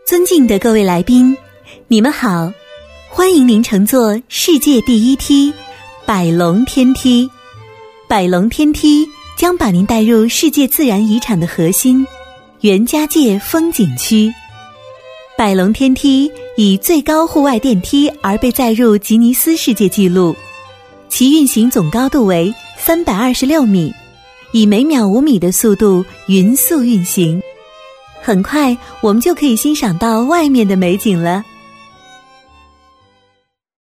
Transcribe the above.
尊敬的各位来宾，你们好，欢迎您乘坐世界第一梯百龙天梯。百龙天梯将把您带入世界自然遗产的核心袁家界风景区。百龙天梯以最高户外电梯而被载入吉尼斯世界纪录，其运行总高度为326米，以每秒5米的速度匀速运行。很快我们就可以欣赏到外面的美景了。